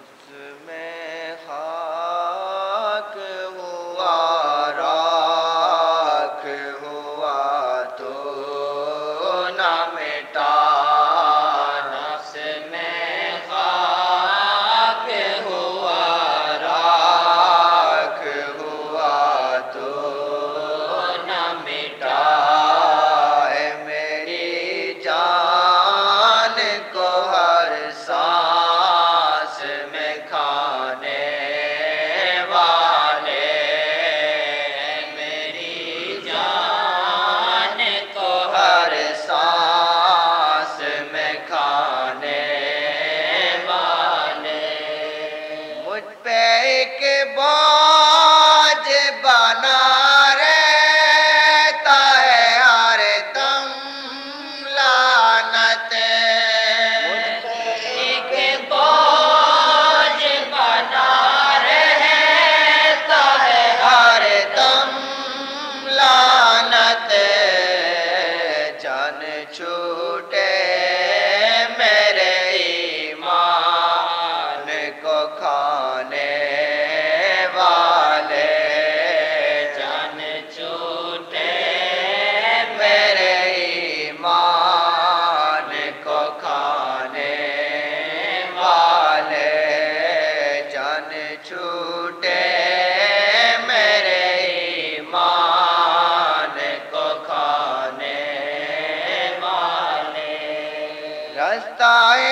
اس میں خاک ہوا راکھ ہوا تو نہ مٹا نفس میں خاک ہوا راکھ ہوا تو نہ مٹا اے میری جان کو ہر سانس میں کھانے والے میری جان کو ہر سانس میں کھانے والے مجھ پہ ایک بوجھ بنا رہتا ہے ہر دم لعنت مجھ پہ ایک بوجھ بنا رہتا ہے ہر دم لعنت جان چھوٹے میرے ایمان کو کھانے والے جان چھوٹے میرے ایمان کو کھانے والے جان چھوٹے میرے ایمان کو کھانے والے رستہ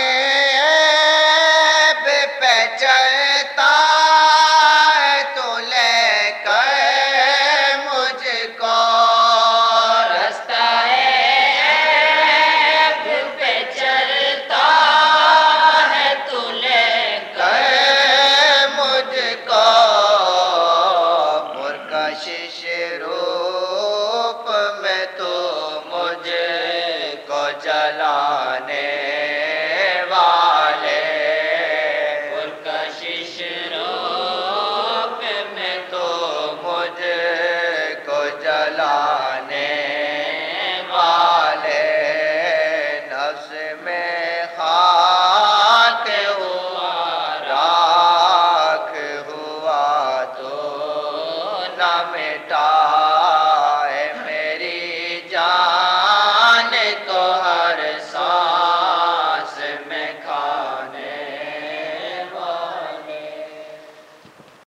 عیب پہ چلتا ہے تو لے کر مجھ کو رستہ عیب پہ چلتا ہے تو لے کر مجھ کو پرکشش روپ میں تو مجھ کو جلانے والے پرکشش روپ میں تو مجھ کو جلانے والے نفس میں خاک ہوا راکھ ہوا تو نہ مٹا